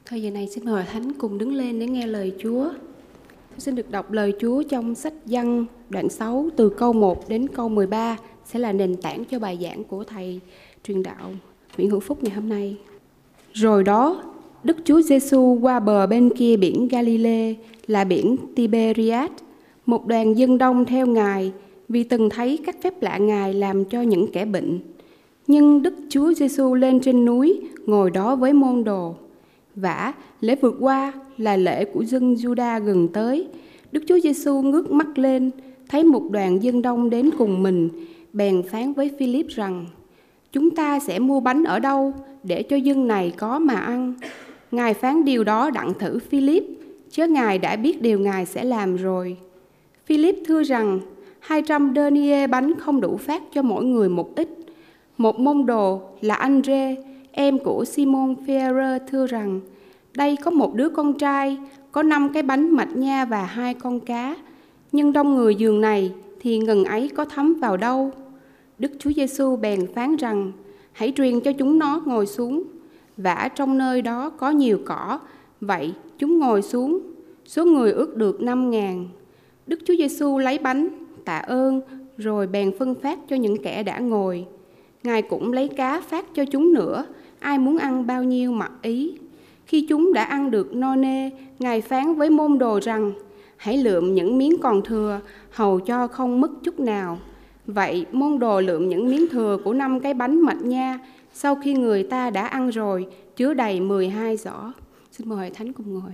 Thời giờ này xin mời Thánh cùng đứng lên để nghe lời Chúa. Tôi xin được đọc lời Chúa trong sách Giăng đoạn 6 từ câu 1 đến câu 13 sẽ là nền tảng cho bài giảng của Thầy truyền đạo Nguyễn Hữu Phúc ngày hôm nay. Rồi đó, Đức Chúa Giêsu qua bờ bên kia biển Galilee là biển Tiberiad. Một đoàn dân đông theo Ngài vì từng thấy các phép lạ Ngài làm cho những kẻ bệnh. Nhưng Đức Chúa Giêsu lên trên núi ngồi đó với môn đồ. Vả lễ vượt qua là lễ của dân Juda gần tới. Đức Chúa Giêsu ngước mắt lên, thấy một đoàn dân đông đến cùng mình, bèn phán với Philip rằng: chúng ta sẽ mua bánh ở đâu để cho dân này có mà ăn? Ngài phán điều đó đặng thử Philip, chớ Ngài đã biết điều Ngài sẽ làm rồi. Philip thưa rằng 200 denier bánh không đủ phát cho mỗi người một ít. Một môn đồ là Andre, em của Simon Phaerer thưa rằng: đây có một đứa con trai, có 5 cái bánh mạch nha và 2 con cá. Nhưng đông người giường này thì ngần ấy có thấm vào đâu? Đức Chúa Giêsu bèn phán rằng: hãy truyền cho chúng nó ngồi xuống. Vả trong nơi đó có nhiều cỏ, vậy chúng ngồi xuống. Số người ước được 5.000. Đức Chúa Giêsu lấy bánh, tạ ơn, rồi bèn phân phát cho những kẻ đã ngồi. Ngài cũng lấy cá phát cho chúng nữa, ai muốn ăn bao nhiêu mặc ý. Khi chúng đã ăn được no nê, Ngài phán với môn đồ rằng: hãy lượm những miếng còn thừa, hầu cho không mất chút nào. Vậy môn đồ lượm những miếng thừa của 5 cái bánh mạch nha, sau khi người ta đã ăn rồi, chứa đầy 12 giỏ. Xin mời Thánh cùng ngồi.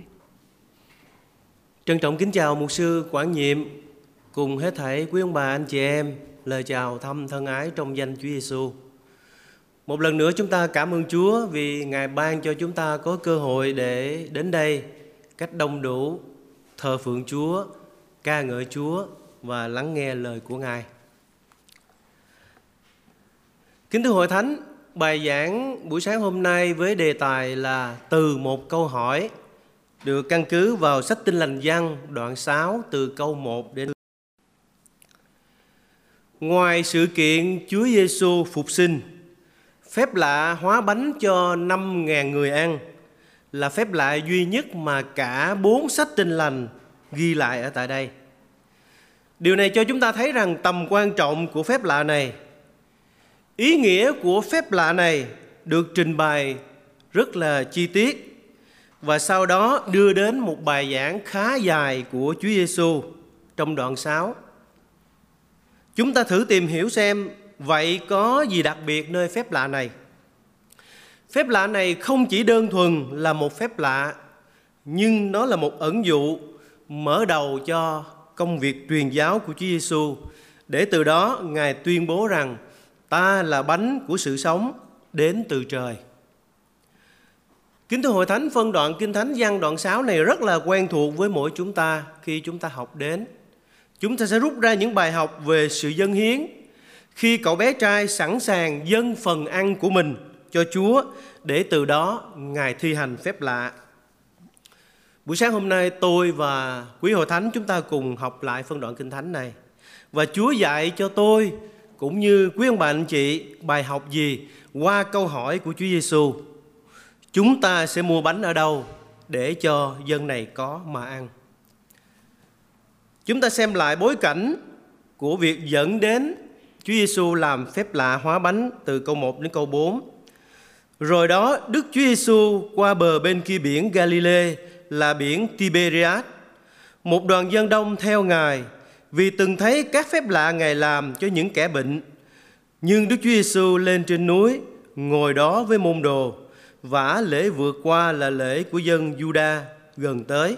Trân trọng kính chào mục sư Quảng Nhiệm cùng hết thảy quý ông bà anh chị em, lời chào thăm thân ái trong danh Chúa Giêsu. Một lần nữa chúng ta cảm ơn Chúa vì Ngài ban cho chúng ta có cơ hội để đến đây cách đông đủ, thờ phượng Chúa, ca ngợi Chúa và lắng nghe lời của Ngài. Kính thưa hội thánh, bài giảng buổi sáng hôm nay với đề tài là từ một câu hỏi, được căn cứ vào sách Tin Lành Giăng đoạn 6 từ câu 1 đến. Ngoài sự kiện Chúa Giêsu phục sinh, phép lạ hóa bánh cho 5.000 người ăn là phép lạ duy nhất mà cả 4 sách Tin Lành ghi lại ở tại đây. Điều này cho chúng ta thấy rằng tầm quan trọng của phép lạ này. Ý nghĩa của phép lạ này được trình bày rất là chi tiết và sau đó đưa đến một bài giảng khá dài của Chúa Giêsu trong đoạn 6. Chúng ta thử tìm hiểu xem vậy có gì đặc biệt nơi phép lạ này. Phép lạ này không chỉ đơn thuần là một phép lạ, nhưng nó là một ẩn dụ mở đầu cho công việc truyền giáo của Chúa Giêsu, để từ đó Ngài tuyên bố rằng ta là bánh của sự sống đến từ trời. Kính thưa hội thánh, phân đoạn Kinh Thánh Giăng đoạn 6 này rất là quen thuộc với mỗi chúng ta khi chúng ta học đến. Chúng ta sẽ rút ra những bài học về sự dâng hiến, khi cậu bé trai sẵn sàng dâng phần ăn của mình cho Chúa để từ đó Ngài thi hành phép lạ. Buổi sáng hôm nay tôi và quý hội thánh chúng ta cùng học lại phân đoạn Kinh Thánh này. Và Chúa dạy cho tôi cũng như quý ông bà anh chị bài học gì qua câu hỏi của Chúa Giêsu: chúng ta sẽ mua bánh ở đâu để cho dân này có mà ăn? Chúng ta xem lại bối cảnh của việc dẫn đến Chúa Giêsu làm phép lạ hóa bánh từ câu 1 đến câu 4. Rồi đó, Đức Chúa Giêsu qua bờ bên kia biển Galilee là biển Tiberiad. Một đoàn dân đông theo Ngài vì từng thấy các phép lạ Ngài làm cho những kẻ bệnh. Nhưng Đức Chúa Giêsu lên trên núi, ngồi đó với môn đồ. Vả lễ vượt qua là lễ của dân Juda gần tới.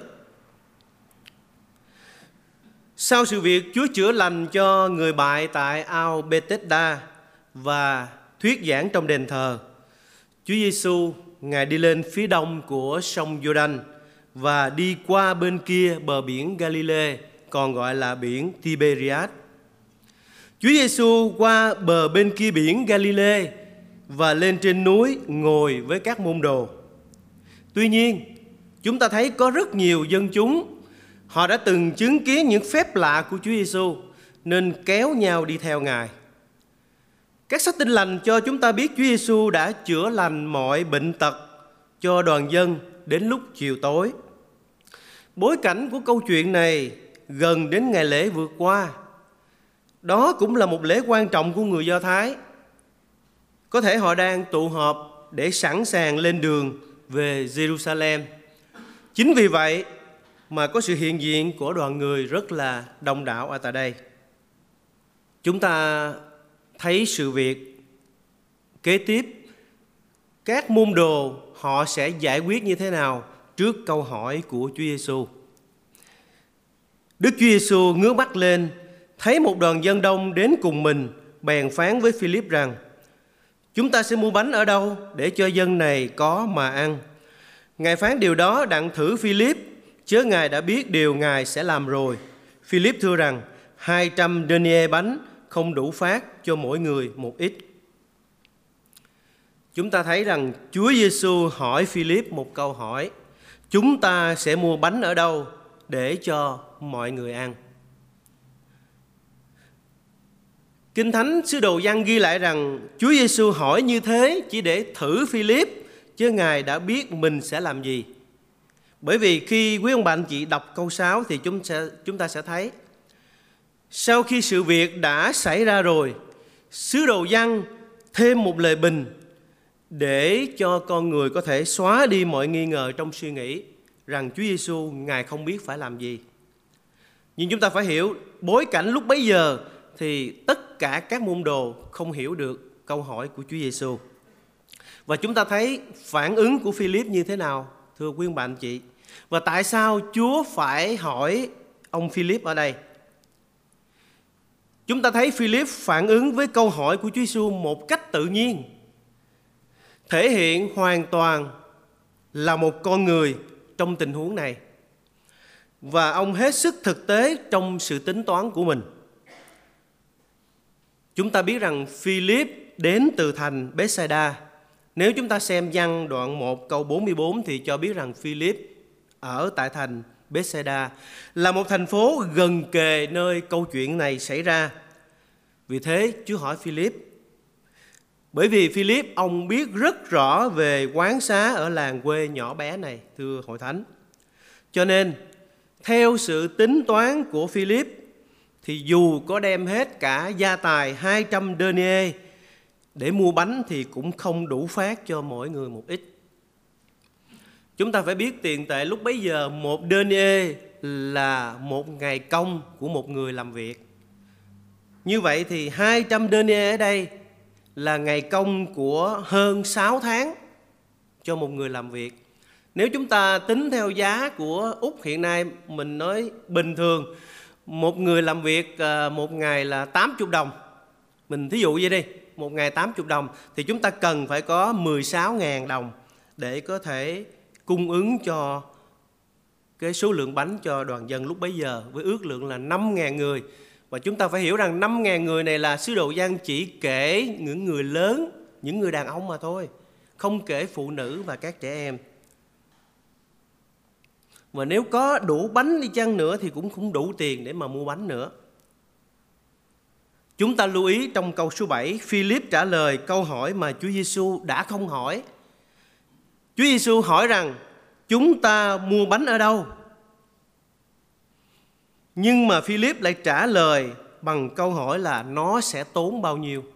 Sau sự việc Chúa chữa lành cho người bại tại ao Bethesda và thuyết giảng trong đền thờ, Chúa Giêsu Ngài đi lên phía đông của sông Giô-đanh và đi qua bên kia bờ biển Galilee, còn gọi là biển Tiberiad. Chúa Giêsu qua bờ bên kia biển Galilee và lên trên núi ngồi với các môn đồ. Tuy nhiên, chúng ta thấy có rất nhiều dân chúng, họ đã từng chứng kiến những phép lạ của Chúa Giêsu nên kéo nhau đi theo Ngài. Các sách Tin Lành cho chúng ta biết Chúa Giêsu đã chữa lành mọi bệnh tật cho đoàn dân đến lúc chiều tối. Bối cảnh của câu chuyện này gần đến ngày lễ vượt qua. Đó cũng là một lễ quan trọng của người Do Thái. Có thể họ đang tụ họp để sẵn sàng lên đường về Jerusalem. Chính vì vậy mà có sự hiện diện của đoàn người rất là đông đảo ở tại đây. Chúng ta thấy sự việc kế tiếp, các môn đồ họ sẽ giải quyết như thế nào trước câu hỏi của Chúa Giêsu. Đức Chúa Giêsu ngước mắt lên, thấy một đoàn dân đông đến cùng mình, bèn phán với Philip rằng: chúng ta sẽ mua bánh ở đâu để cho dân này có mà ăn? Ngài phán điều đó đặng thử Philip, chớ Ngài đã biết điều Ngài sẽ làm rồi. Philip thưa rằng: 200 denier bánh không đủ phát cho mỗi người một ít. Chúng ta thấy rằng Chúa Giêsu hỏi Philip một câu hỏi: chúng ta sẽ mua bánh ở đâu để cho mọi người ăn? Kinh Thánh sứ đồ Giăng ghi lại rằng Chúa Giêsu hỏi như thế chỉ để thử Philip, chứ Ngài đã biết mình sẽ làm gì. Bởi vì khi quý ông bà anh chị đọc câu 6 thì chúng ta sẽ thấy, sau khi sự việc đã xảy ra rồi, sứ đồ Giăng thêm một lời bình để cho con người có thể xóa đi mọi nghi ngờ trong suy nghĩ rằng Chúa Giêsu Ngài không biết phải làm gì. Nhưng chúng ta phải hiểu bối cảnh lúc bấy giờ thì tất cả các môn đồ không hiểu được câu hỏi của Chúa Giêsu. Và chúng ta thấy phản ứng của Philip như thế nào, thưa quý ông bà anh chị. Và tại sao Chúa phải hỏi ông Philip ở đây? Chúng ta thấy Philip phản ứng với câu hỏi của Chúa Giêsu một cách tự nhiên, thể hiện hoàn toàn là một con người trong tình huống này. Và ông hết sức thực tế trong sự tính toán của mình. Chúng ta biết rằng Philip đến từ thành Bethsaida. Nếu chúng ta xem Giăng đoạn 1 câu 44 thì cho biết rằng Philip ở tại thành Bethsaida là một thành phố gần kề nơi câu chuyện này xảy ra. Vì thế Chúa hỏi Philip. Bởi vì Philip ông biết rất rõ về quán xá ở làng quê nhỏ bé này, thưa hội thánh. Cho nên theo sự tính toán của Philip thì dù có đem hết cả gia tài 200 denier để mua bánh thì cũng không đủ phát cho mỗi người một ít. Chúng ta phải biết tiền tệ lúc bấy giờ một denier là một ngày công của một người làm việc. Như vậy thì 200 denier ở đây là ngày công của hơn 6 tháng cho một người làm việc. Nếu chúng ta tính theo giá của Úc hiện nay, mình nói bình thường, một người làm việc một ngày là 80 đồng. Mình thí dụ vậy đi, một ngày 80 đồng thì chúng ta cần phải có 16.000 đồng để có thể cung ứng cho cái số lượng bánh cho đoàn dân lúc bấy giờ với ước lượng là 5.000 người. Và chúng ta phải hiểu rằng 5.000 người này là sứ đồ Giăng chỉ kể những người lớn, những người đàn ông mà thôi, không kể phụ nữ và các trẻ em. Và nếu có đủ bánh đi chăng nữa thì cũng không đủ tiền để mà mua bánh nữa. Chúng ta lưu ý trong câu số 7, Philip trả lời câu hỏi mà Chúa Giêsu đã không hỏi. Chúa Giêsu hỏi rằng chúng ta mua bánh ở đâu? Nhưng mà Philip lại trả lời bằng câu hỏi là nó sẽ tốn bao nhiêu.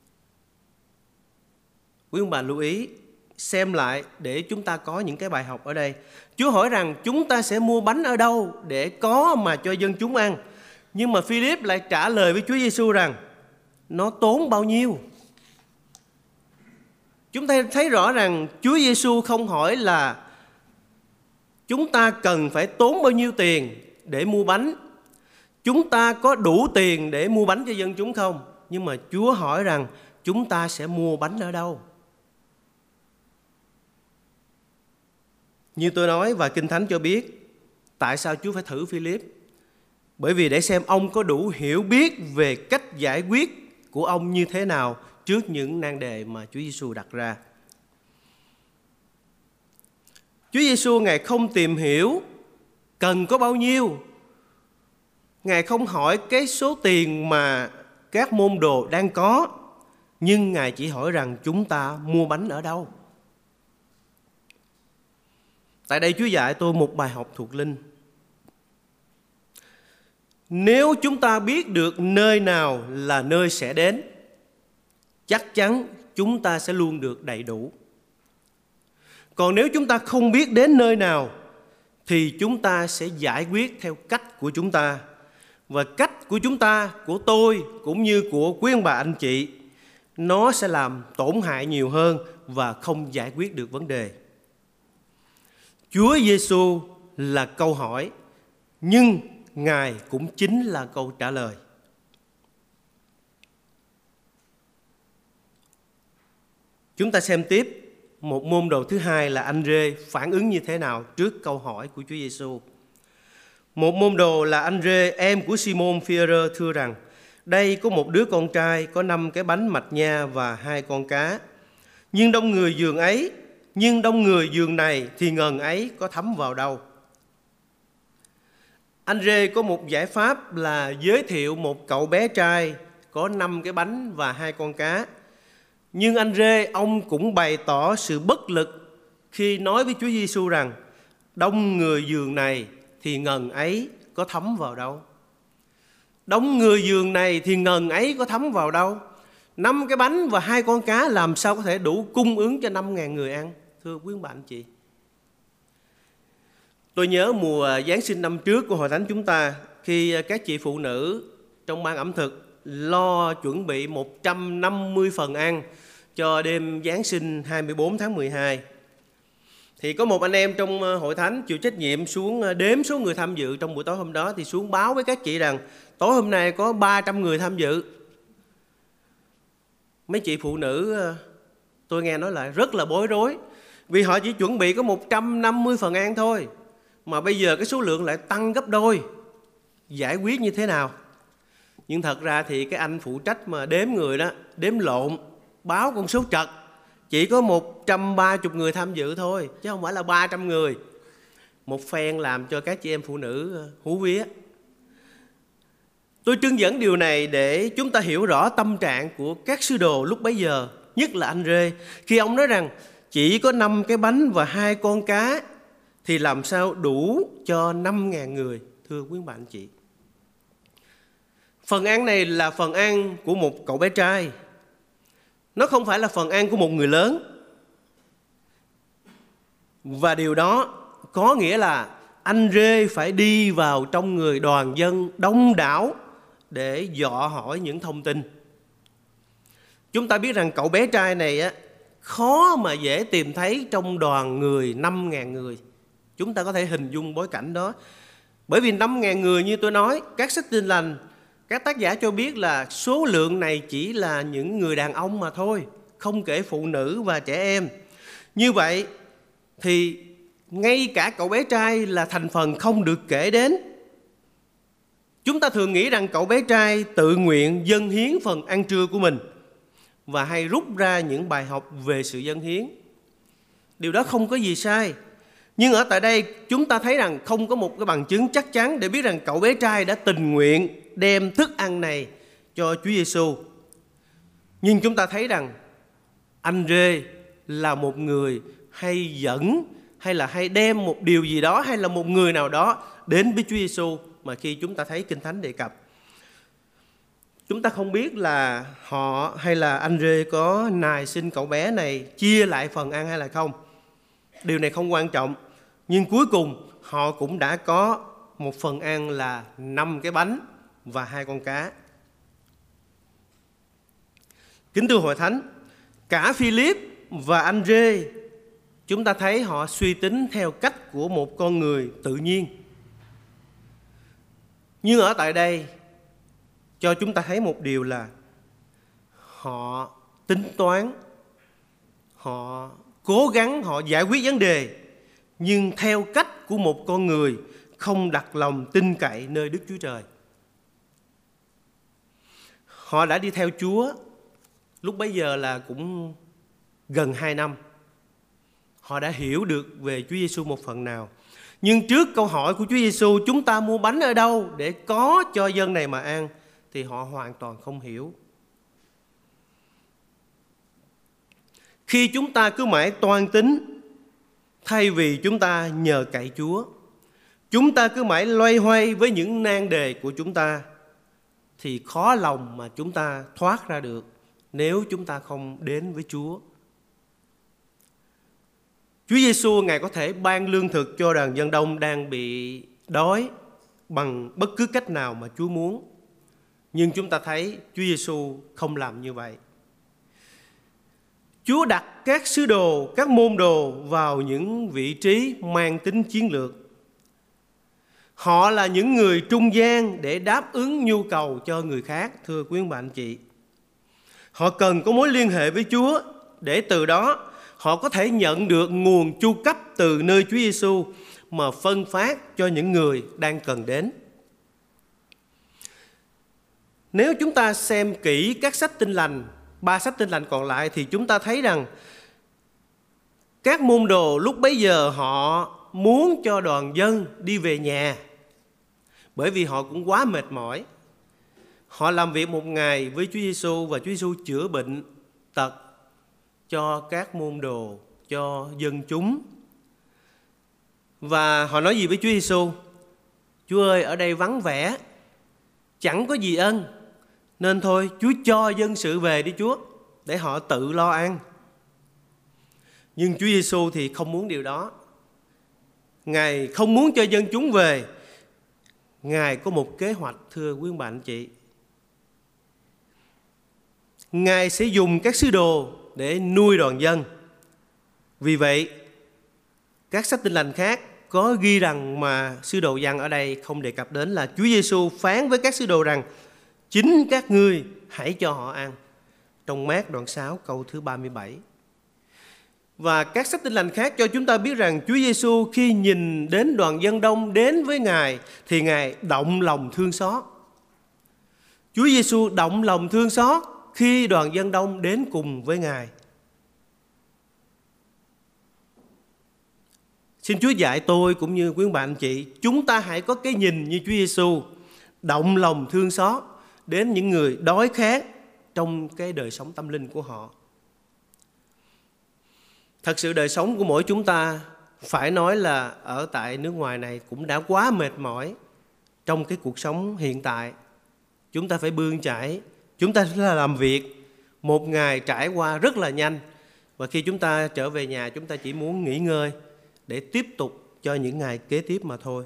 Quý ông bà lưu ý xem lại để chúng ta có những cái bài học ở đây. Chúa hỏi rằng chúng ta sẽ mua bánh ở đâu để có mà cho dân chúng ăn. Nhưng mà Philip lại trả lời với Chúa Giêsu rằng nó tốn bao nhiêu. Chúng ta thấy rõ rằng Chúa Giêsu không hỏi là chúng ta cần phải tốn bao nhiêu tiền để mua bánh, chúng ta có đủ tiền để mua bánh cho dân chúng không. Nhưng mà Chúa hỏi rằng chúng ta sẽ mua bánh ở đâu. Như tôi nói và Kinh Thánh cho biết, tại sao Chúa phải thử Philip? Bởi vì để xem ông có đủ hiểu biết về cách giải quyết của ông như thế nào trước những nan đề mà Chúa Giêsu đặt ra. Chúa Giêsu Ngài không tìm hiểu cần có bao nhiêu. Ngài không hỏi cái số tiền mà các môn đồ đang có, nhưng Ngài chỉ hỏi rằng chúng ta mua bánh ở đâu. Tại đây Chúa dạy tôi một bài học thuộc linh. Nếu chúng ta biết được nơi nào là nơi sẽ đến, chắc chắn chúng ta sẽ luôn được đầy đủ. Còn nếu chúng ta không biết đến nơi nào, thì chúng ta sẽ giải quyết theo cách của chúng ta. Và cách của chúng ta, của tôi, cũng như của quý ông bà anh chị, nó sẽ làm tổn hại nhiều hơn và không giải quyết được vấn đề. Chúa Giêsu là câu hỏi, nhưng Ngài cũng chính là câu trả lời. Chúng ta xem tiếp một môn đồ thứ hai là Anh-rê phản ứng như thế nào trước câu hỏi của Chúa Giêsu. Một môn đồ là Anh-rê, em của Simon Phi-e-rơ thưa rằng: đây có một đứa con trai có 5 cái bánh mạch nha và 2 con cá. Nhưng đông người giường này thì ngần ấy có thấm vào đâu? Anh-rê có một giải pháp là giới thiệu một cậu bé trai có 5 cái bánh và 2 con cá. Nhưng Anh-rê, ông cũng bày tỏ sự bất lực khi nói với Chúa Giêsu rằng: đông người giường này thì ngần ấy có thấm vào đâu? Đông người giường này thì ngần ấy có thấm vào đâu? 5 cái bánh và 2 con cá làm sao có thể đủ cung ứng cho 5.000 người ăn? Thưa quý ông bà anh chị, tôi nhớ mùa Giáng sinh năm trước của Hội Thánh chúng ta, khi các chị phụ nữ trong ban ẩm thực lo chuẩn bị 150 phần ăn cho đêm Giáng sinh 24 tháng 12. Thì có một anh em trong Hội Thánh chịu trách nhiệm xuống đếm số người tham dự trong buổi tối hôm đó, thì xuống báo với các chị rằng tối hôm nay có 300 người tham dự. Mấy chị phụ nữ tôi nghe nói lại rất là bối rối, vì họ chỉ chuẩn bị có 150 phần ăn thôi, mà bây giờ cái số lượng lại tăng gấp đôi. Giải quyết như thế nào? Nhưng thật ra thì cái anh phụ trách mà đếm người đó, đếm lộn, báo con số trật. Chỉ có 130 người tham dự thôi, chứ không phải là 300 người. Một phen làm cho các chị em phụ nữ hú vía. Tôi trưng dẫn điều này để chúng ta hiểu rõ tâm trạng của các sứ đồ lúc bấy giờ, nhất là Anh-rê, khi ông nói rằng chỉ có 5 cái bánh và 2 con cá thì làm sao đủ cho 5.000 người, thưa quý bạn chị. Phần ăn này là phần ăn của một cậu bé trai, nó không phải là phần ăn của một người lớn. Và điều đó có nghĩa là Anh-rê phải đi vào trong người đoàn dân đông đảo để dò hỏi những thông tin. Chúng ta biết rằng cậu bé trai này khó mà dễ tìm thấy trong đoàn người 5.000 người. Chúng ta có thể hình dung bối cảnh đó. Bởi vì 5.000 người như tôi nói, các sách Tin Lành, các tác giả cho biết là số lượng này chỉ là những người đàn ông mà thôi, không kể phụ nữ và trẻ em. Như vậy thì ngay cả cậu bé trai là thành phần không được kể đến. Chúng ta thường nghĩ rằng cậu bé trai tự nguyện dâng hiến phần ăn trưa của mình và hay rút ra những bài học về sự dâng hiến. Điều đó không có gì sai. Nhưng ở tại đây chúng ta thấy rằng không có một cái bằng chứng chắc chắn để biết rằng cậu bé trai đã tình nguyện đem thức ăn này cho Chúa Giêsu. Nhưng chúng ta thấy rằng Anh-rê là một người hay dẫn hay là hay đem một điều gì đó hay là một người nào đó đến với Chúa Giêsu mà khi chúng ta thấy Kinh Thánh đề cập. Chúng ta không biết là họ hay là Anh-rê có nài xin cậu bé này chia lại phần ăn hay là không. Điều này không quan trọng. Nhưng cuối cùng họ cũng đã có một phần ăn là 5 cái bánh và 2 con cá. Kính thưa Hội Thánh, cả Philip và Anh-rê, chúng ta thấy họ suy tính theo cách của một con người tự nhiên. Nhưng ở tại đây cho chúng ta thấy một điều là họ tính toán, họ cố gắng, họ giải quyết vấn đề, nhưng theo cách của một con người, không đặt lòng tin cậy nơi Đức Chúa Trời. Họ đã đi theo Chúa lúc bấy giờ là cũng gần 2 năm. Họ đã hiểu được về Chúa Giêsu một phần nào. Nhưng trước câu hỏi của Chúa Giêsu, chúng ta mua bánh ở đâu để có cho dân này mà ăn, thì họ hoàn toàn không hiểu. Khi chúng ta cứ mãi toan tính thay vì chúng ta nhờ cậy Chúa. Chúng ta cứ mãi loay hoay với những nan đề của chúng ta thì khó lòng mà chúng ta thoát ra được nếu chúng ta không đến với Chúa. Chúa Giêsu Ngài có thể ban lương thực cho đoàn dân đông đang bị đói bằng bất cứ cách nào mà Chúa muốn. Nhưng chúng ta thấy Chúa Giêsu không làm như vậy. Chúa đặt các sứ đồ, các môn đồ vào những vị trí mang tính chiến lược. Họ là những người trung gian để đáp ứng nhu cầu cho người khác, thưa quý ông bà anh chị. Họ cần có mối liên hệ với Chúa để từ đó họ có thể nhận được nguồn chu cấp từ nơi Chúa Giêsu mà phân phát cho những người đang cần đến. Nếu chúng ta xem kỹ các sách Tin Lành, 3 sách Tin Lành còn lại, thì chúng ta thấy rằng các môn đồ lúc bấy giờ họ muốn cho đoàn dân đi về nhà, bởi vì họ cũng quá mệt mỏi. Họ làm việc một ngày với Chúa Giêsu và Chúa Giêsu chữa bệnh tật cho các môn đồ, cho dân chúng. Và họ nói gì với Chúa Giêsu? Chúa ơi, ở đây vắng vẻ, chẳng có gì ân, nên thôi Chúa cho dân sự về đi Chúa, để họ tự lo ăn. Nhưng Chúa Giêsu thì không muốn điều đó. Ngài không muốn cho dân chúng về. Ngài có một kế hoạch, thưa quý ông bà anh chị. Ngài sẽ dùng các sứ đồ để nuôi đoàn dân. Vì vậy, các sách Tin Lành khác có ghi rằng mà sứ đồ Giăng ở đây không đề cập đến là Chúa Giêsu phán với các sứ đồ rằng chính các ngươi hãy cho họ ăn. Trong Mát đoạn 6 câu thứ 37. Và các sách Tin Lành khác cho chúng ta biết rằng Chúa Giêsu khi nhìn đến đoàn dân đông đến với Ngài thì Ngài động lòng thương xót. Chúa Giêsu động lòng thương xót khi đoàn dân đông đến cùng với Ngài. Xin Chúa dạy tôi cũng như quý ông bà anh chị, chúng ta hãy có cái nhìn như Chúa Giêsu, động lòng thương xót đến những người đói khát trong cái đời sống tâm linh của họ. Thật sự đời sống của mỗi chúng ta phải nói là ở tại nước ngoài này cũng đã quá mệt mỏi trong cái cuộc sống hiện tại. Chúng ta phải bươn chải, chúng ta phải làm việc, một ngày trải qua rất là nhanh. Và khi chúng ta trở về nhà, chúng ta chỉ muốn nghỉ ngơi để tiếp tục cho những ngày kế tiếp mà thôi.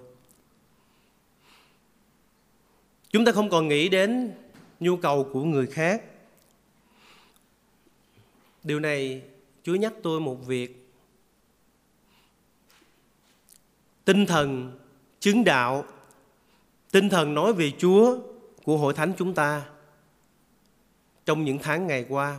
Chúng ta không còn nghĩ đến nhu cầu của người khác. Điều này Chúa nhắc tôi một việc. Tinh thần chứng đạo, tinh thần nói về Chúa của Hội Thánh chúng ta trong những tháng ngày qua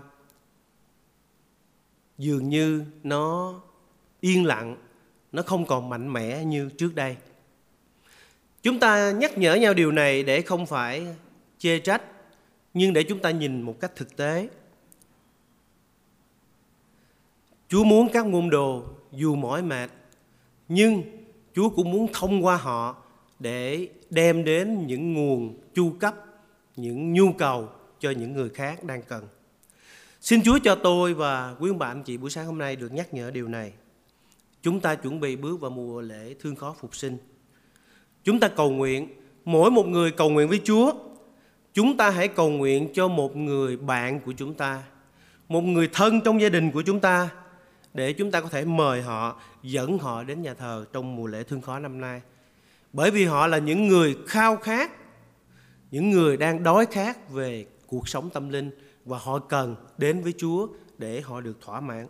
dường như nó yên lặng, nó không còn mạnh mẽ như trước đây. Chúng ta nhắc nhở nhau điều này để không phải chê trách, nhưng để chúng ta nhìn một cách thực tế. Chúa muốn các môn đồ dù mỏi mệt, nhưng Chúa cũng muốn thông qua họ để đem đến những nguồn chu cấp, những nhu cầu cho những người khác đang cần. Xin Chúa cho tôi và quý ông bà anh chị buổi sáng hôm nay được nhắc nhở điều này. Chúng ta chuẩn bị bước vào mùa lễ thương khó phục sinh. Chúng ta cầu nguyện, mỗi một người cầu nguyện với Chúa. Chúng ta hãy cầu nguyện cho một người bạn của chúng ta, một người thân trong gia đình của chúng ta, để chúng ta có thể mời họ, dẫn họ đến nhà thờ trong mùa lễ thương khó năm nay. Bởi vì họ là những người khao khát, những người đang đói khát về cuộc sống tâm linh, và họ cần đến với Chúa để họ được thỏa mãn.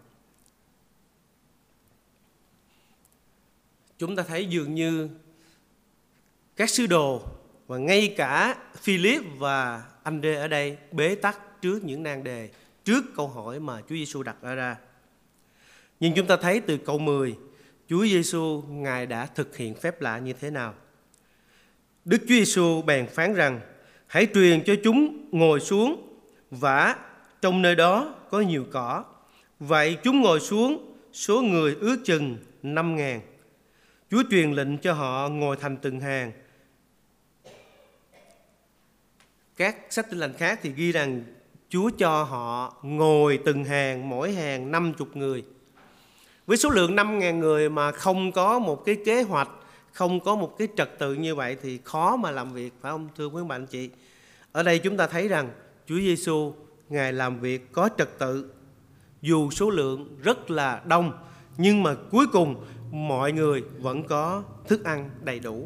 Chúng ta thấy dường như các sứ đồ và ngay cả Philip và Ande ở đây bế tắc trước những nan đề, trước câu hỏi mà Chúa Giêsu đặt ra. Nhưng chúng ta thấy từ câu 10, Chúa Giêsu Ngài đã thực hiện phép lạ như thế nào. Đức Chúa Giêsu bèn phán rằng: hãy truyền cho chúng ngồi xuống, vả trong nơi đó có nhiều cỏ. Vậy chúng ngồi xuống, số người ước chừng 5.000. Chúa truyền lệnh cho họ ngồi thành từng hàng. Các sách Tin Lành khác thì ghi rằng Chúa cho họ ngồi từng hàng, mỗi hàng 50 người. Với số lượng 5.000 người mà không có một cái kế hoạch, không có một cái trật tự như vậy thì khó mà làm việc, phải không thưa quý bạn chị? Ở đây chúng ta thấy rằng Chúa Giêsu Ngài làm việc có trật tự, dù số lượng rất là đông, nhưng mà cuối cùng mọi người vẫn có thức ăn đầy đủ.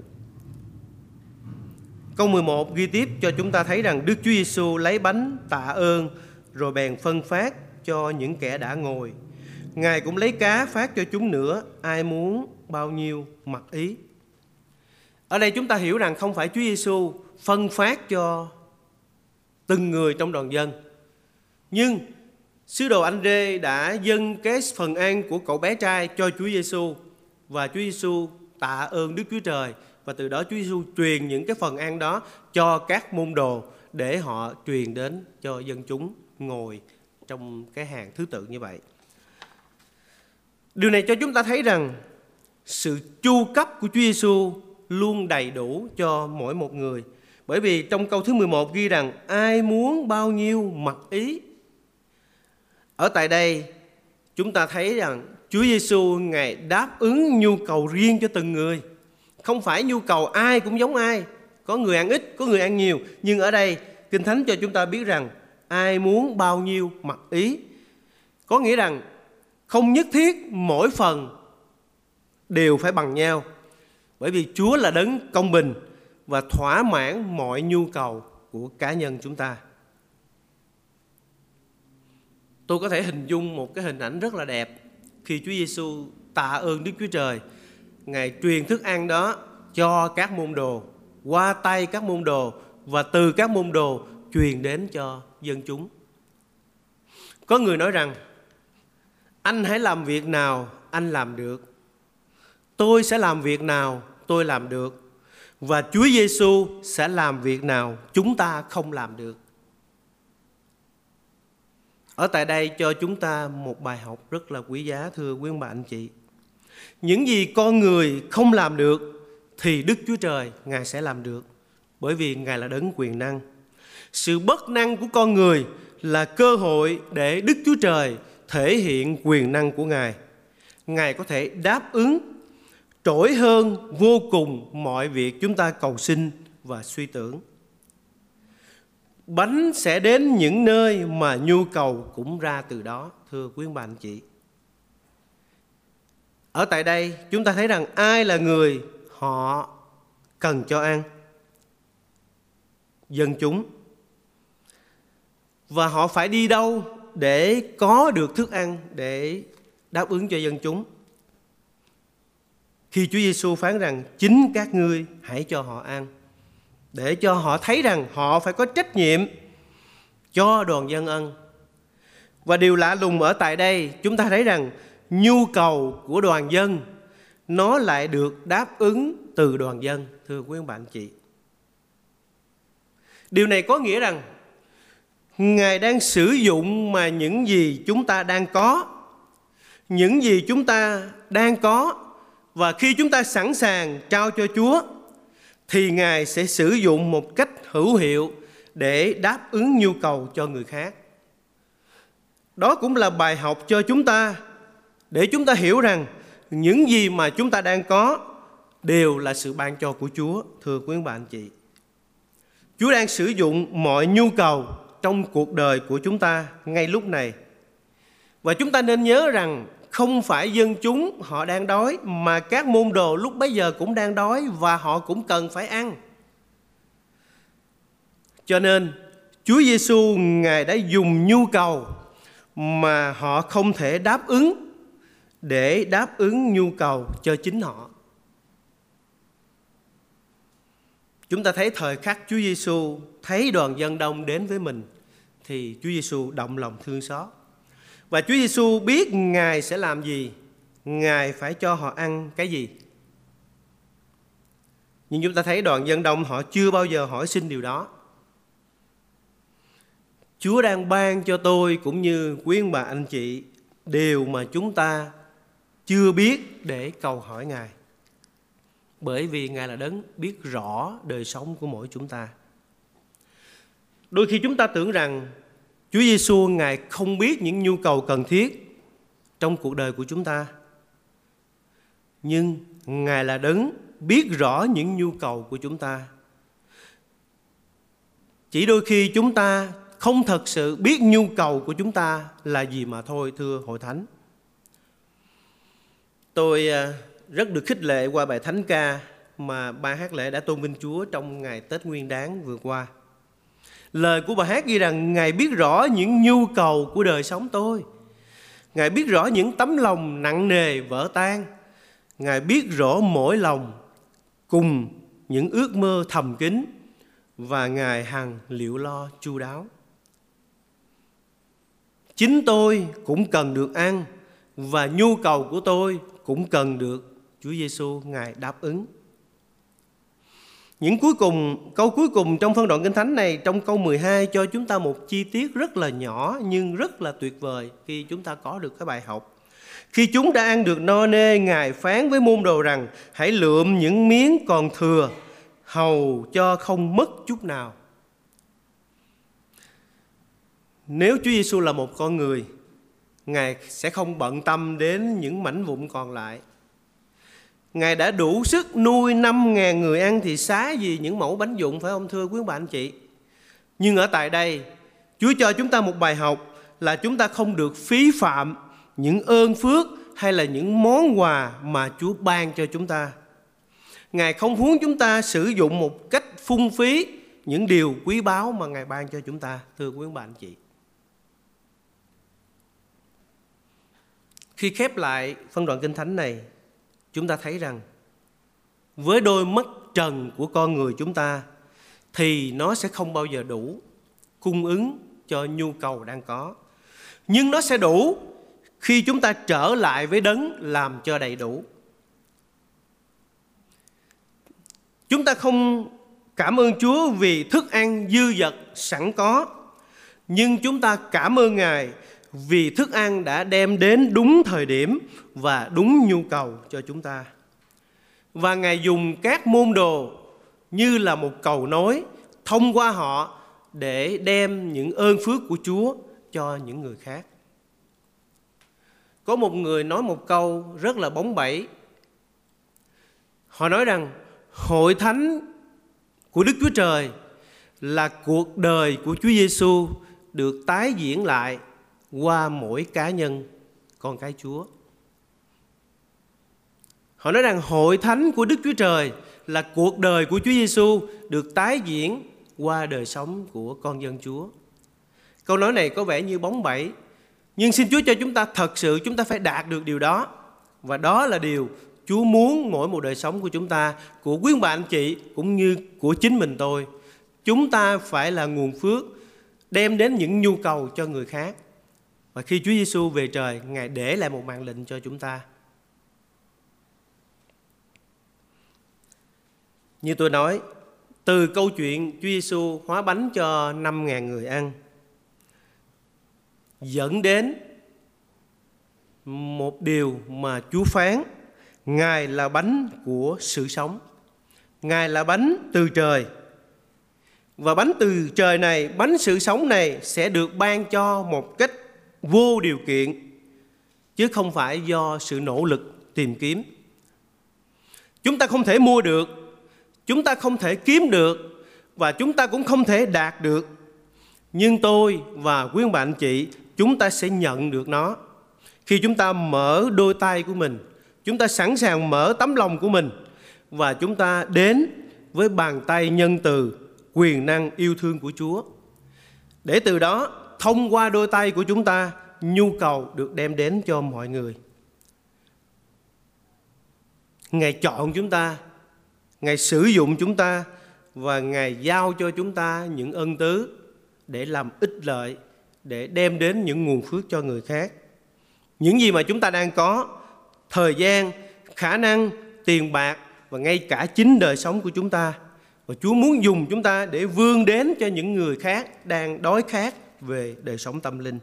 Câu 11 ghi tiếp cho chúng ta thấy rằng Đức Chúa Giêsu lấy bánh tạ ơn rồi bèn phân phát cho những kẻ đã ngồi. Ngài cũng lấy cá phát cho chúng nữa, ai muốn bao nhiêu mặc ý. Ở đây chúng ta hiểu rằng không phải Chúa Giêsu phân phát cho từng người trong đoàn dân, nhưng sứ đồ Anh-rê đã dâng cái phần ăn của cậu bé trai cho Chúa Giêsu, và Chúa Giêsu tạ ơn Đức Chúa Trời, và từ đó Chúa Giêsu truyền những cái phần ăn đó cho các môn đồ để họ truyền đến cho dân chúng ngồi trong cái hàng thứ tự như vậy. Điều này cho chúng ta thấy rằng sự chu cấp của Chúa Giêsu luôn đầy đủ cho mỗi một người. Bởi vì trong câu thứ 11 ghi rằng ai muốn bao nhiêu mặc ý. Ở tại đây chúng ta thấy rằng Chúa Giêsu Ngài đáp ứng nhu cầu riêng cho từng người. Không phải nhu cầu ai cũng giống ai. Có người ăn ít, có người ăn nhiều. Nhưng ở đây Kinh Thánh cho chúng ta biết rằng ai muốn bao nhiêu mặc ý. Có nghĩa rằng không nhất thiết mỗi phần đều phải bằng nhau. Bởi vì Chúa là đấng công bình và thỏa mãn mọi nhu cầu của cá nhân chúng ta. Tôi có thể hình dung một cái hình ảnh rất là đẹp khi Chúa Giêsu tạ ơn Đức Chúa Trời. Ngài truyền thức ăn đó cho các môn đồ, qua tay các môn đồ, và từ các môn đồ truyền đến cho dân chúng. Có người nói rằng anh hãy làm việc nào anh làm được, tôi sẽ làm việc nào tôi làm được, và Chúa Giêsu sẽ làm việc nào chúng ta không làm được. Ở tại đây cho chúng ta một bài học rất là quý giá thưa quý ông bà anh chị. Những gì con người không làm được thì Đức Chúa Trời Ngài sẽ làm được, bởi vì Ngài là đấng quyền năng. Sự bất năng của con người là cơ hội để Đức Chúa Trời thể hiện quyền năng của Ngài. Ngài có thể đáp ứng trội hơn vô cùng mọi việc chúng ta cầu xin và suy tưởng. Bánh sẽ đến những nơi mà nhu cầu cũng ra từ đó, thưa quý ông bà anh chị. Ở tại đây chúng ta thấy rằng ai là người họ cần cho ăn? Dân chúng. Và họ phải đi đâu để có được thức ăn để đáp ứng cho dân chúng? Khi Chúa Giêsu phán rằng chính các ngươi hãy cho họ ăn, để cho họ thấy rằng họ phải có trách nhiệm cho đoàn dân ăn. Và điều lạ lùng ở tại đây, chúng ta thấy rằng nhu cầu của đoàn dân nó lại được đáp ứng từ đoàn dân, thưa quý ông bà anh chị. Điều này có nghĩa rằng Ngài đang sử dụng mà những gì chúng ta đang có, những gì chúng ta đang có, và khi chúng ta sẵn sàng trao cho Chúa thì Ngài sẽ sử dụng một cách hữu hiệu để đáp ứng nhu cầu cho người khác. Đó cũng là bài học cho chúng ta, để chúng ta hiểu rằng những gì mà chúng ta đang có đều là sự ban cho của Chúa, thưa quý bà anh chị. Chúa đang sử dụng mọi nhu cầu trong cuộc đời của chúng ta ngay lúc này. Và chúng ta nên nhớ rằng không phải dân chúng họ đang đói, mà các môn đồ lúc bấy giờ cũng đang đói và họ cũng cần phải ăn. Cho nên Chúa Giêsu Ngài đã dùng nhu cầu mà họ không thể đáp ứng để đáp ứng nhu cầu cho chính họ. Chúng ta thấy thời khắc Chúa Giêsu thấy đoàn dân đông đến với mình thì Chúa Giêsu động lòng thương xót. Và Chúa Giêsu biết Ngài sẽ làm gì, Ngài phải cho họ ăn cái gì. Nhưng chúng ta thấy đoàn dân đông họ chưa bao giờ hỏi xin điều đó. Chúa đang ban cho tôi cũng như quý ông bà anh chị điều mà chúng ta chưa biết để cầu hỏi Ngài. Bởi vì Ngài là đấng biết rõ đời sống của mỗi chúng ta. Đôi khi chúng ta tưởng rằng Chúa Giêsu Ngài không biết những nhu cầu cần thiết trong cuộc đời của chúng ta. nhưng Ngài là đấng biết rõ những nhu cầu của chúng ta. Chỉ đôi khi chúng ta không thật sự biết nhu cầu của chúng ta là gì mà thôi, thưa hội thánh. Tôi rất được khích lệ qua bài thánh ca mà ban hát lễ đã tôn vinh Chúa trong ngày Tết Nguyên Đán vừa qua. Lời của bài hát ghi rằng Ngài biết rõ những nhu cầu của đời sống tôi. Ngài biết rõ những tấm lòng nặng nề vỡ tan. Ngài biết rõ mỗi lòng cùng những ước mơ thầm kín, và Ngài hằng liệu lo chu đáo. Chính tôi cũng cần được ăn, và nhu cầu của tôi cũng cần được Chúa Giêsu Ngài đáp ứng. Câu cuối cùng trong phân đoạn Kinh Thánh này, trong câu 12, cho chúng ta một chi tiết rất là nhỏ nhưng rất là tuyệt vời khi chúng ta có được cái bài học. Khi chúng đã ăn được no nê, Ngài phán với môn đồ rằng: hãy lượm những miếng còn thừa, hầu cho không mất chút nào. Nếu Chúa Giêsu là một con người, Ngài sẽ không bận tâm đến những mảnh vụn còn lại. Ngài đã đủ sức nuôi 5.000 người ăn thì xá gì những mẩu bánh vụn, phải không thưa quý bà anh chị? Nhưng ở tại đây, Chúa cho chúng ta một bài học là chúng ta không được phí phạm những ơn phước hay là những món quà mà Chúa ban cho chúng ta. Ngài không muốn chúng ta sử dụng một cách phung phí những điều quý báu mà Ngài ban cho chúng ta, thưa quý bà anh chị. Khi khép lại phân đoạn Kinh Thánh này, chúng ta thấy rằng với đôi mắt trần của con người chúng ta thì nó sẽ không bao giờ đủ cung ứng cho nhu cầu đang có. Nhưng nó sẽ đủ khi chúng ta trở lại với đấng làm cho đầy đủ. Chúng ta không cảm ơn Chúa vì thức ăn dư dật sẵn có, nhưng chúng ta cảm ơn Ngài vì thức ăn đã đem đến đúng thời điểm và đúng nhu cầu cho chúng ta. Và Ngài dùng các môn đồ như là một cầu nối thông qua họ để đem những ơn phước của Chúa cho những người khác. Có một người nói một câu rất là bóng bẩy. Họ nói rằng hội thánh của Đức Chúa Trời là cuộc đời của Chúa Giêsu được tái diễn lại qua mỗi cá nhân con cái Chúa. Họ nói rằng hội thánh của Đức Chúa Trời là cuộc đời của Chúa Giêsu được tái diễn qua đời sống của con dân Chúa. Câu nói này có vẻ như bóng bẩy, nhưng xin Chúa cho chúng ta thật sự chúng ta phải đạt được điều đó. Và đó là điều Chúa muốn mỗi một đời sống của chúng ta, của quý bà anh chị cũng như của chính mình tôi. Chúng ta phải là nguồn phước đem đến những nhu cầu cho người khác. Và khi Chúa Giêsu về trời, Ngài để lại một mạng lệnh cho chúng ta. Như tôi nói, từ câu chuyện Chúa Giêsu hóa bánh cho 5.000 người ăn dẫn đến một điều mà Chúa phán: Ngài là bánh của sự sống. Ngài là bánh từ trời. Và bánh từ trời này, bánh sự sống này sẽ được ban cho một cách vô điều kiện, chứ không phải do sự nỗ lực tìm kiếm. Chúng ta không thể mua được, chúng ta không thể kiếm được, và chúng ta cũng không thể đạt được. Nhưng tôi và quý ông bà anh chị, chúng ta sẽ nhận được nó khi chúng ta mở đôi tay của mình, chúng ta sẵn sàng mở tấm lòng của mình, và chúng ta đến với bàn tay nhân từ, quyền năng yêu thương của Chúa. Để từ đó, thông qua đôi tay của chúng ta, nhu cầu được đem đến cho mọi người. Ngài chọn chúng ta, Ngài sử dụng chúng ta, và Ngài giao cho chúng ta những ân tứ để làm ích lợi, để đem đến những nguồn phước cho người khác. Những gì mà chúng ta đang có, thời gian, khả năng, tiền bạc và ngay cả chính đời sống của chúng ta. Và Chúa muốn dùng chúng ta để vươn đến cho những người khác đang đói khát về đời sống tâm linh.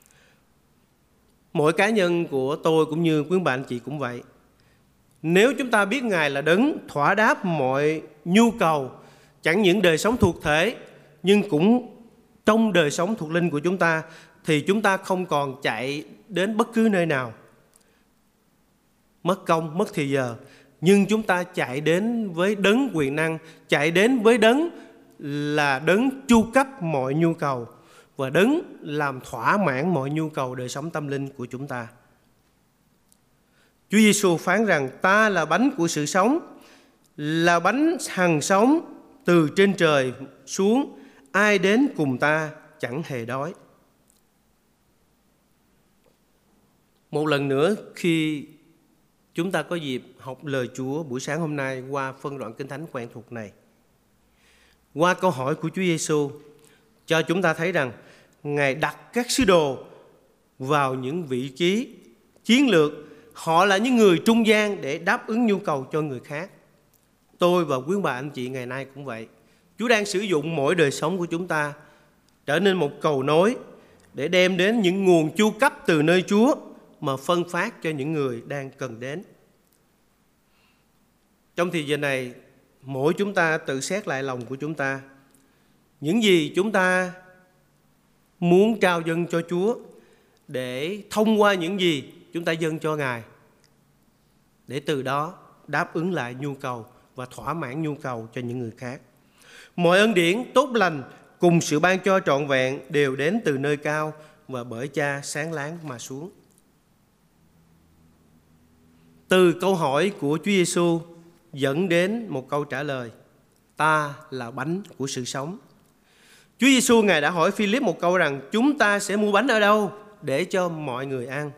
Mỗi cá nhân của tôi cũng như quý bà anh chị cũng vậy. Nếu chúng ta biết Ngài là đấng thỏa đáp mọi nhu cầu, chẳng những đời sống thuộc thể, nhưng cũng trong đời sống thuộc linh của chúng ta, thì chúng ta không còn chạy đến bất cứ nơi nào. mất công, mất thì giờ. Nhưng chúng ta chạy đến với đấng quyền năng, chạy đến với đấng là đấng chu cấp mọi nhu cầu và đấng làm thỏa mãn mọi nhu cầu đời sống tâm linh của chúng ta. Chúa Giêsu phán rằng ta là bánh của sự sống, là bánh hằng sống từ trên trời xuống, ai đến cùng ta chẳng hề đói. Một lần nữa, khi chúng ta có dịp học lời Chúa buổi sáng hôm nay qua phân đoạn Kinh Thánh quen thuộc này, qua câu hỏi của Chúa Giêsu, cho chúng ta thấy rằng Ngài đặt các sứ đồ vào những vị trí chiến lược. Họ là những người trung gian để đáp ứng nhu cầu cho người khác. Tôi và quý bà anh chị ngày nay cũng vậy. Chúa đang sử dụng mỗi đời sống của chúng ta trở nên một cầu nối để đem đến những nguồn chu cấp từ nơi Chúa mà phân phát cho những người đang cần đến. Trong thời giờ này, mỗi chúng ta tự xét lại lòng của chúng ta. Những gì chúng ta muốn trao dâng cho Chúa, để thông qua những gì chúng ta dâng cho Ngài, để từ đó đáp ứng lại nhu cầu và thỏa mãn nhu cầu cho những người khác. Mọi ân điển tốt lành cùng sự ban cho trọn vẹn đều đến từ nơi cao và bởi Cha sáng láng mà xuống. Từ câu hỏi của Chúa Giêsu dẫn đến một câu trả lời: ta là bánh của sự sống. Chúa Giêsu Ngài đã hỏi Philip một câu rằng chúng ta sẽ mua bánh ở đâu để cho mọi người ăn.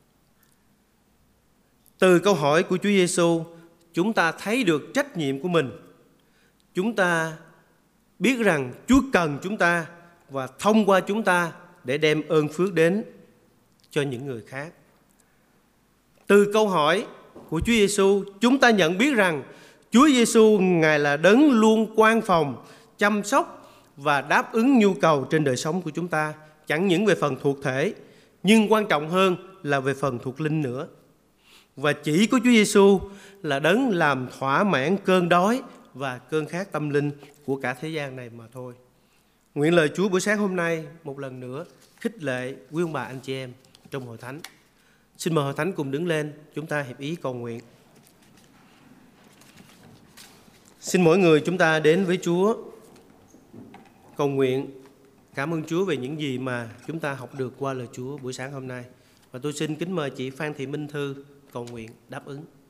Từ câu hỏi của Chúa Giêsu, chúng ta thấy được trách nhiệm của mình. Chúng ta biết rằng Chúa cần chúng ta và thông qua chúng ta để đem ơn phước đến cho những người khác. Từ câu hỏi của Chúa Giêsu, chúng ta nhận biết rằng Chúa Giêsu Ngài là đấng luôn quan phòng, chăm sóc và đáp ứng nhu cầu trên đời sống của chúng ta, chẳng những về phần thuộc thể, nhưng quan trọng hơn là về phần thuộc linh nữa. Và chỉ có Chúa Giêsu là đấng làm thỏa mãn cơn đói và cơn khát tâm linh của cả thế gian này mà thôi. Nguyện lời Chúa buổi sáng hôm nay một lần nữa khích lệ quý ông bà anh chị em trong hội thánh. Xin mời hội thánh cùng đứng lên, chúng ta hiệp ý cầu nguyện. Xin mỗi người chúng ta đến với Chúa cầu nguyện, cảm ơn Chúa về những gì mà chúng ta học được qua lời Chúa buổi sáng hôm nay. Và tôi xin kính mời chị Phan Thị Minh Thư cầu nguyện đáp ứng.